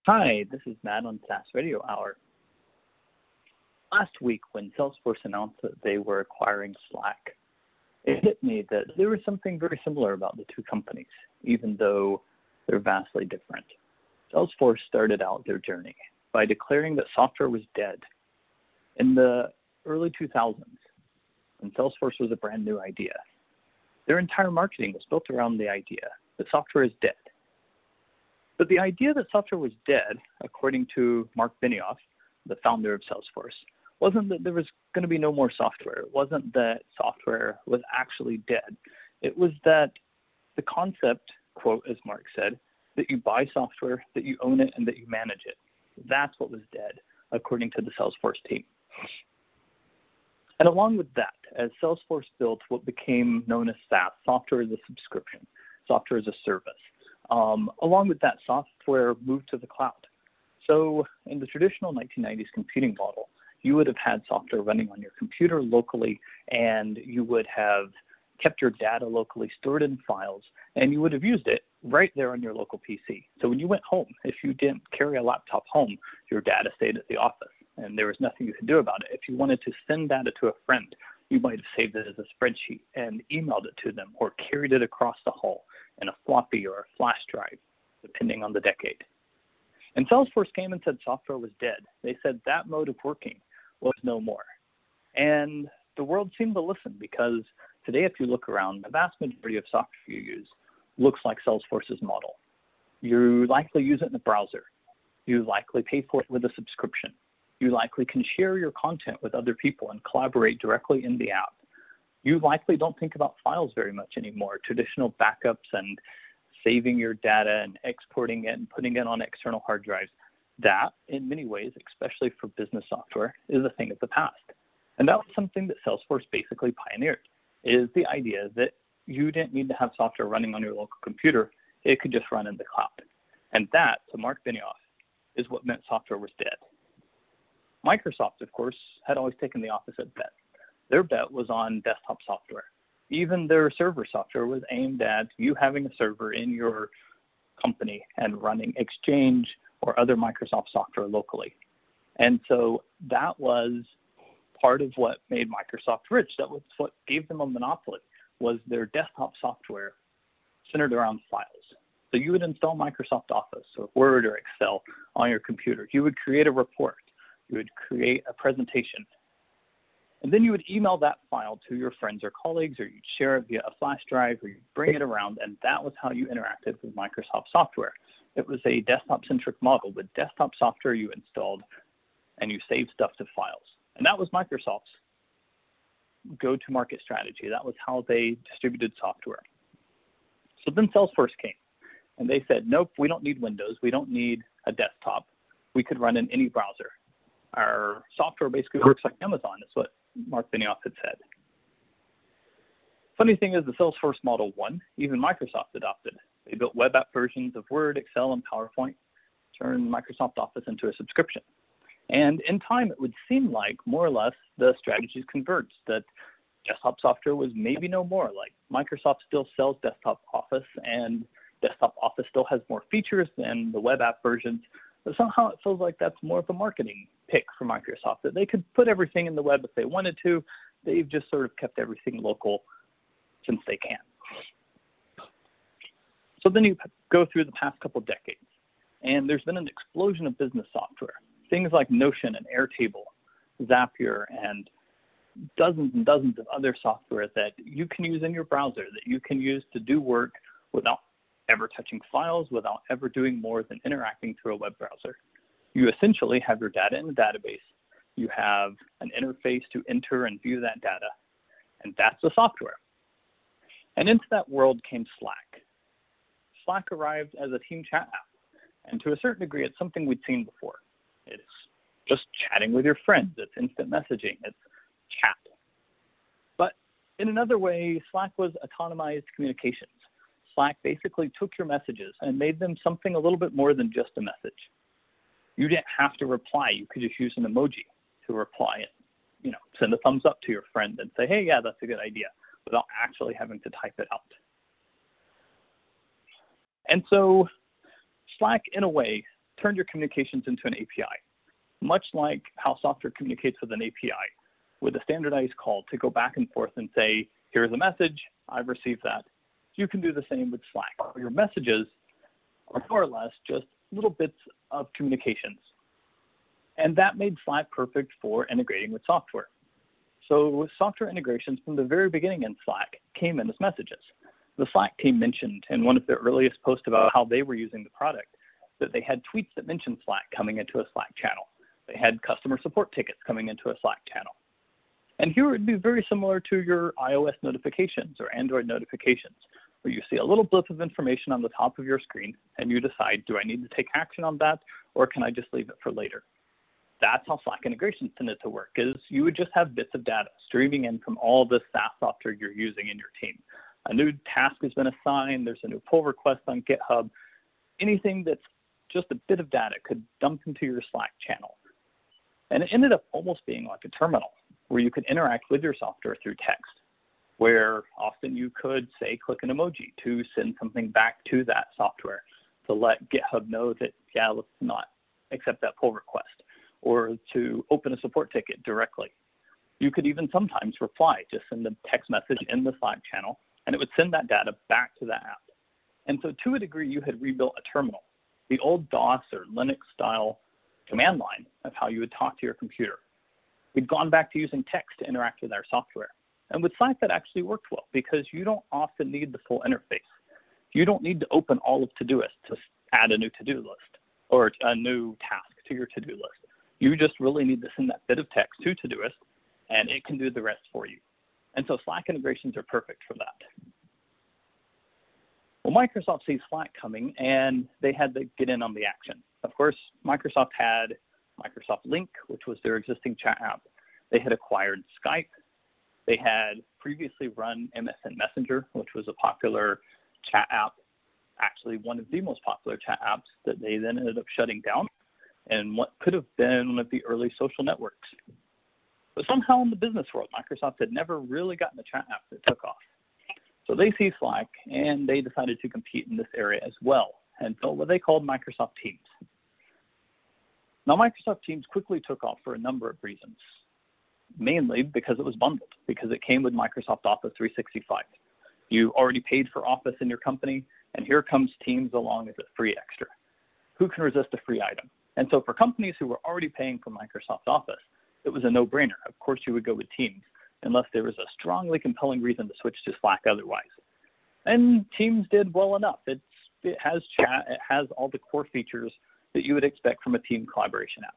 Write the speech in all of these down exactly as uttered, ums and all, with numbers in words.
Hi, this is Matt on SaaS Radio Hour. Last week, when Salesforce announced that they were acquiring Slack, it hit me that there was something very similar about the two companies, even though they're vastly different. Salesforce started out their journey by declaring that software was dead. In the early two thousands, when Salesforce was a brand new idea, their entire marketing was built around the idea that software is dead. But the idea that software was dead, according to Mark Benioff, the founder of Salesforce, wasn't that there was going to be no more software. It wasn't that software was actually dead. It was that the concept, quote, as Mark said, that you buy software, that you own it, and that you manage it. That's what was dead, according to the Salesforce team. And along with that, as Salesforce built what became known as SaaS, software as a subscription, software as a service, Um, along with that, software moved to the cloud. So in the traditional nineteen nineties computing model, you would have had software running on your computer locally, and you would have kept your data locally, stored in files, and you would have used it right there on your local P C. So when you went home, if you didn't carry a laptop home, your data stayed at the office, and there was nothing you could do about it. If you wanted to send data to a friend, you might have saved it as a spreadsheet and emailed it to them or carried it across the hall in a floppy or a flash drive, depending on the decade. And Salesforce came and said software was dead. They said that mode of working was no more. And the world seemed to listen, because today, if you look around, the vast majority of software you use looks like Salesforce's model. You likely use it in a browser. You likely pay for it with a subscription. You likely can share your content with other people and collaborate directly in the app. You likely don't think about files very much anymore, traditional backups and saving your data and exporting it and putting it on external hard drives. That, in many ways, especially for business software, is a thing of the past. And that was something that Salesforce basically pioneered, is the idea that you didn't need to have software running on your local computer. It could just run in the cloud. And that, to Mark Benioff, is what meant software was dead. Microsoft, of course, had always taken the opposite bet. Their bet was on desktop software. Even their server software was aimed at you having a server in your company and running Exchange or other Microsoft software locally. And so that was part of what made Microsoft rich. That was what gave them a monopoly, was their desktop software centered around files. So you would install Microsoft Office or Word or Excel on your computer. You would create a report. You would create a presentation. And then you would email that file to your friends or colleagues, or you'd share it via a flash drive, or you'd bring it around, and that was how you interacted with Microsoft software. It was a desktop-centric model. With desktop software, you installed and you saved stuff to files. And that was Microsoft's go-to-market strategy. That was how they distributed software. So then Salesforce came, and they said, nope, we don't need Windows. We don't need a desktop. We could run in any browser. Our software basically works like Amazon, is what Mark Benioff had said. Funny thing is, the Salesforce model won. Even Microsoft adopted. They built web app versions of Word, Excel, and PowerPoint, turned Microsoft Office into a subscription. And in time, it would seem like more or less the strategies converged, that desktop software was maybe no more. Like Microsoft still sells desktop Office, and desktop Office still has more features than the web app versions. But somehow it feels like that's more of a marketing pick for Microsoft, that they could put everything in the web if they wanted to. They've just sort of kept everything local since they can. So then you go through the past couple decades, and there's been an explosion of business software. Things like Notion and Airtable, Zapier, and dozens and dozens of other software that you can use in your browser, that you can use to do work without ever touching files, without ever doing more than interacting through a web browser. You essentially have your data in a database. You have an interface to enter and view that data, and that's the software. And into that world came Slack. Slack arrived as a team chat app, and to a certain degree, it's something we'd seen before. It's just chatting with your friends. It's instant messaging. It's chat. But in another way, Slack was autonomized communications. Slack basically took your messages and made them something a little bit more than just a message. You didn't have to reply. You could just use an emoji to reply and, you know, send a thumbs up to your friend and say, hey, yeah, that's a good idea, without actually having to type it out. And so Slack, in a way, turned your communications into an A P I, much like how software communicates with an A P I, with a standardized call to go back and forth and say, here's a message, I've received that. You can do the same with Slack. Your messages are more or less just little bits of communications. And that made Slack perfect for integrating with software. So software integrations from the very beginning in Slack came in as messages. The Slack team mentioned in one of their earliest posts about how they were using the product that they had tweets that mentioned Slack coming into a Slack channel. They had customer support tickets coming into a Slack channel. And here it would be very similar to your iOS notifications or Android notifications, where you see a little blip of information on the top of your screen and you decide, do I need to take action on that or can I just leave it for later? That's how Slack integrations tended to work, is you would just have bits of data streaming in from all the SaaS software you're using in your team. A new task has been assigned, there's a new pull request on GitHub. Anything that's just a bit of data could dump into your Slack channel. And it ended up almost being like a terminal where you could interact with your software through text, where often you could say, click an emoji to send something back to that software to let GitHub know that, yeah, let's not accept that pull request, or to open a support ticket directly. You could even sometimes reply, just send a text message in the Slack channel, and it would send that data back to that app. And so to a degree, you had rebuilt a terminal, the old DOS or Linux style command line of how you would talk to your computer. We'd gone back to using text to interact with our software. And with Slack, that actually worked well because you don't often need the full interface. You don't need to open all of Todoist to add a new to-do list or a new task to your to-do list. You just really need to send that bit of text to Todoist, and it can do the rest for you. And so Slack integrations are perfect for that. Well, Microsoft sees Slack coming, and they had to get in on the action. Of course, Microsoft had Microsoft Lync, which was their existing chat app. They had acquired Skype. They had previously run M S N Messenger, which was a popular chat app, actually one of the most popular chat apps that they then ended up shutting down, and what could have been one of the early social networks. But somehow in the business world, Microsoft had never really gotten a chat app that took off. So they see Slack, and they decided to compete in this area as well, and built what they called Microsoft Teams. Now, Microsoft Teams quickly took off for a number of reasons, mainly because it was bundled, because it came with Microsoft Office three sixty-five. You already paid for Office in your company, and here comes Teams along as a free extra. Who can resist a free item? And so for companies who were already paying for Microsoft Office, it was a no-brainer. Of course, you would go with Teams, unless there was a strongly compelling reason to switch to Slack otherwise. And Teams did well enough. It's, it has chat, it has all the core features that you would expect from a team collaboration app.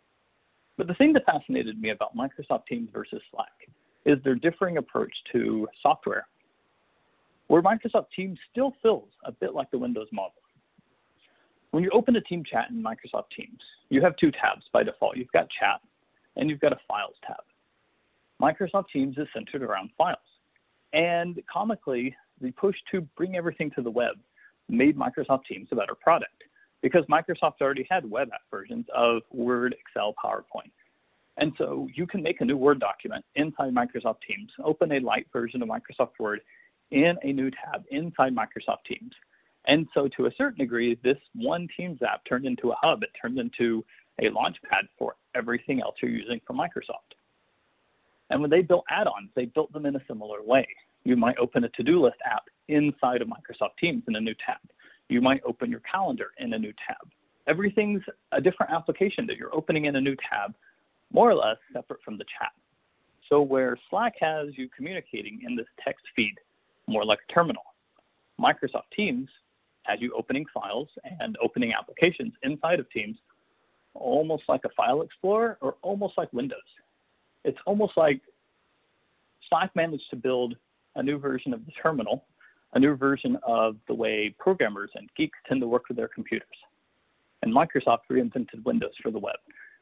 But the thing that fascinated me about Microsoft Teams versus Slack is their differing approach to software, where Microsoft Teams still feels a bit like the Windows model. When you open a team chat in Microsoft Teams, you have two tabs by default. You've got Chat, and you've got a Files tab. Microsoft Teams is centered around files. And comically, the push to bring everything to the web made Microsoft Teams a better product, because Microsoft already had web app versions of Word, Excel, PowerPoint. And so you can make a new Word document inside Microsoft Teams, open a light version of Microsoft Word in a new tab inside Microsoft Teams. And so to a certain degree, this one Teams app turned into a hub. It turned into a launchpad for everything else you're using from Microsoft. And when they built add-ons, they built them in a similar way. You might open a to-do list app inside of Microsoft Teams in a new tab. You might open your calendar in a new tab. Everything's a different application that you're opening in a new tab, more or less separate from the chat. So where Slack has you communicating in this text feed, more like a terminal, Microsoft Teams has you opening files and opening applications inside of Teams, almost like a file explorer or almost like Windows. It's almost like Slack managed to build a new version of the terminal, a new version of the way programmers and geeks tend to work with their computers. And Microsoft reinvented Windows for the web.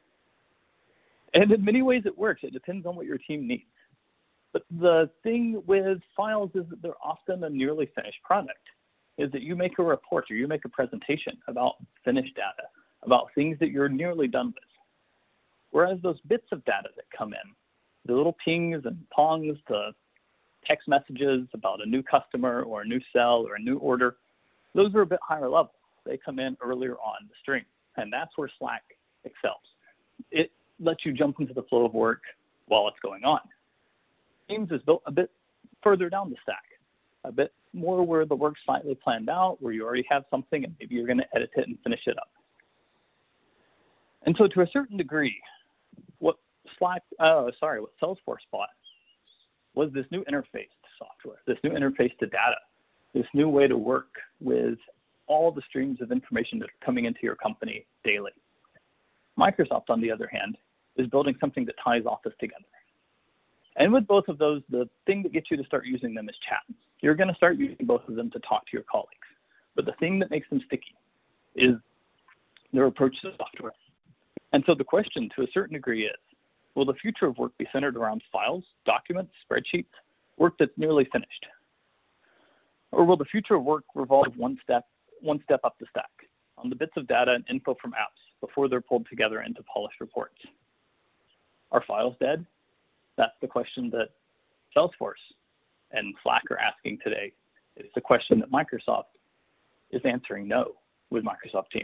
And in many ways it works. It depends on what your team needs. But the thing with files is that they're often a nearly finished product, is that you make a report or you make a presentation about finished data, about things that you're nearly done with. Whereas those bits of data that come in, the little pings and pongs, the text messages about a new customer or a new sell or a new order, those are a bit higher level. They come in earlier on the string. And that's where Slack excels. It lets you jump into the flow of work while it's going on. Teams is built a bit further down the stack, a bit more where the work's slightly planned out, where you already have something and maybe you're going to edit it and finish it up. And so to a certain degree, what Slack, uh, sorry, what Salesforce bought was this new interface to software, this new interface to data, this new way to work with all the streams of information that are coming into your company daily. Microsoft, on the other hand, is building something that ties Office together. And with both of those, the thing that gets you to start using them is chat. You're going to start using both of them to talk to your colleagues. But the thing that makes them sticky is their approach to software. And so the question, to a certain degree, is, will the future of work be centered around files, documents, spreadsheets, work that's nearly finished? Or will the future of work revolve one step, one step up the stack, on the bits of data and info from apps before they're pulled together into polished reports? Are files dead? That's the question that Salesforce and Slack are asking today. It's the question that Microsoft is answering no with Microsoft Teams.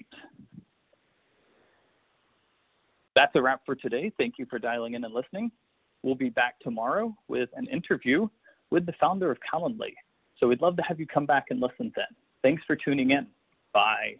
That's a wrap for today. Thank you for dialing in and listening. We'll be back tomorrow with an interview with the founder of Calendly. So we'd love to have you come back and listen then. Thanks for tuning in. Bye.